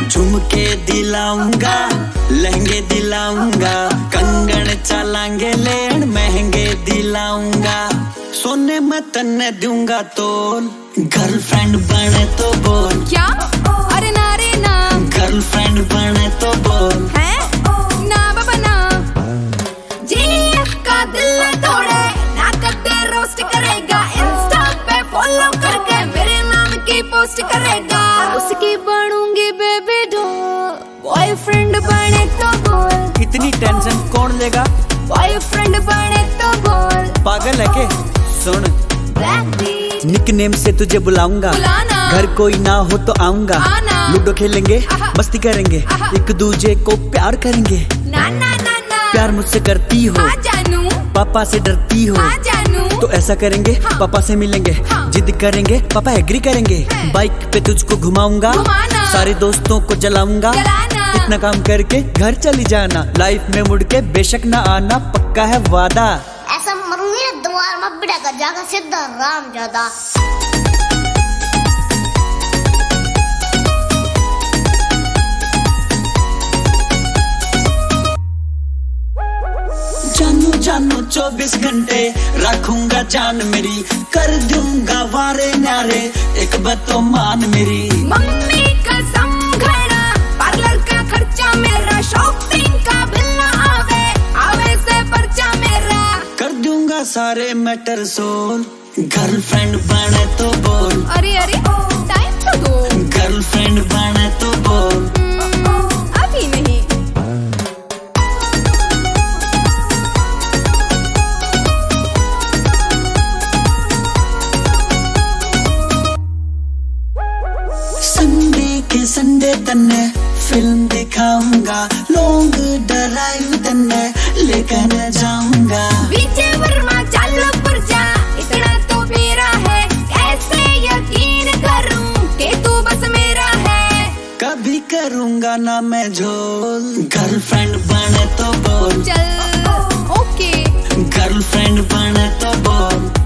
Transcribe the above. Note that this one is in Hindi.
झुमके दिलाऊंगा, लहंगे दिलाऊंगा, कंगन चलांगे लेन महंगे दिलाऊंगा। सोने में तन्ने दूंगा तोल, गर्लफ्रेंड बने तो बोल। क्या? अरे ना रे ना। गर्लफ्रेंड बने तो बोल। है? ना बाबा ना। जीएफ का दिल तोड़े ना कदे रोस्ट करेगा, इंस्टा पे फॉलो करके मेरे नाम की पोस्ट करेगा। उसकी बनूंगी बेबी डॉल, बॉयफ्रेंड बने तो बोल। इतनी टेंशन कौन लेगा? बॉयफ्रेंड बने तो बोल। पागल है के? सुन, निकनेम से तुझे बुलाऊंगा, घर कोई ना हो तो आऊंगा। लूडो खेलेंगे, मस्ती करेंगे, एक दूजे को प्यार करेंगे। ना ना ना ना। प्यार मुझसे करती हो? हाँ जानू। पापा से डरती हो? हाँ जानू। तो ऐसा करेंगे, पापा से मिलेंगे, जिद करेंगे, पापा एग्री करेंगे। बाइक पे तुझको घुमाऊंगा, सारे दोस्तों को जलाऊंगा। इतना काम करके घर चली जाना, लाइफ में मुड़ के बेशक ना आना, पक्का है वादा। ऐसा मरूंगी ना द्वार में बिड़ा कर जाकर सीधा राम ज्यादा। जानू जानू 24 घंटे रखूंगा जान मेरी, कर दूंगा वारे न्यारे, एक बात तो मान मेरी। मम्मी कसम घड़ा, पार्लर का खर्चा मेरा, शॉपिंग का बिल ना आवे, आवे से पर्चा मेरा। कर दूंगा सारे मैटर सोल, गर्लफ्रेंड बने तो बोल। अरे अरे टाइम तो दो। गर्लफ्रेंड बने तो बोल। अभी नहीं। संडे के संडे तन्ने फिल्म दिखाऊंगा, लॉन्ग ड्राइव तन्ने लेकर जाऊंगा। विजय वर्मा चालो पुरजा, इतना तो मेरा है, कैसे यकीन करूं कि तू बस मेरा है। कभी करूंगा ना मैं झोल, गर्लफ्रेंड बने तो बोल। चल ओके। गर्लफ्रेंड बने तो बोल।